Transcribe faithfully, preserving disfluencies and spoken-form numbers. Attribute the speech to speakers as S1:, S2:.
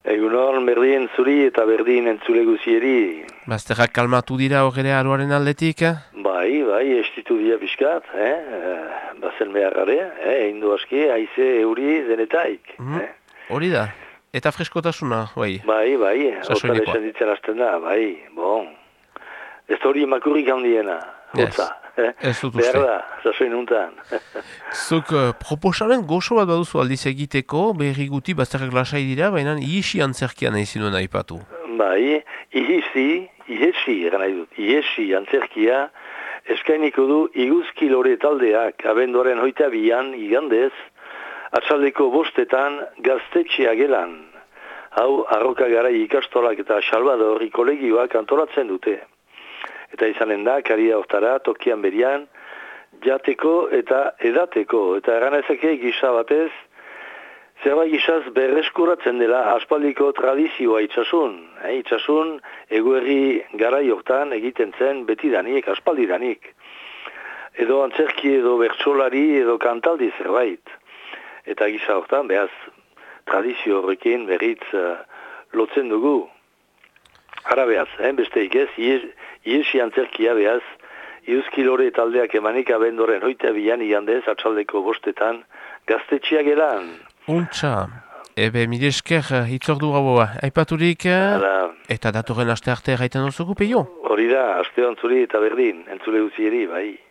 S1: Egunon, berdin zuri eta berdin entzule guzieri.
S2: Bazterrak kalmatu dira horre aroaren aldetik?
S1: Bai, bai, estitu dira pixkat, eh? Bazen behar gare, eh? Eindu aski, haize euri denetaik.
S2: Mm.
S1: Eh?
S2: Hori da, eta freskotasuna, bai.
S1: Bai, bai,
S2: Sasoinekoa.
S1: hotza ditzen hasten da, bai, bon. Ez hori makurrik handiena, hotza.
S2: Yes. Ez dut uste.
S1: Behar da, sasoin untan.
S2: Zuk uh, proposamen goxo bat baduzu aldiz egiteko, berri guti bazterrak lasai dira, baina ihisi antzerkian ezin duen aipatu.
S1: Bai, ihisi, ihesi, eran nahi dut, ihesi antzerkia, eskainiko du iguzki lore taldeak, abenduaren hoita bian, igandez, atzaldeko bostetan gaztetxea gelan. Hau, arroka garai ikastolak eta Salvador kolegioak antolatzen dute. Eta izanen da, karia hortara, tokian berian, jateko eta edateko. Eta eranezake gisa batez, zerbait gisaz berreskuratzen dela aspaldiko tradizioa itxasun. Eh, itxasun, eguerri garai hortan egiten zen betidanik, aspaldidanik. Edo antzerki, edo bertsolari, edo kantaldi zerbait. Eta gisa hortan, behaz, tradizio horrekin berriz uh, lotzen dugu. Ara behaz, eh, besteik ez, iesi antzerkia behaz, Iuzki lore taldeak emanik abendoren hoita bilan igandez atzaldeko bostetan gaztetxeak gelan.
S2: Untxa, ebe mire esker hitzordu gaboa, aipaturik
S1: Hala.
S2: Eta datorren aste arte gaiten duzugu peio?
S1: Hori da, aste ontzuri eta berdin, entzule guzieri, bai.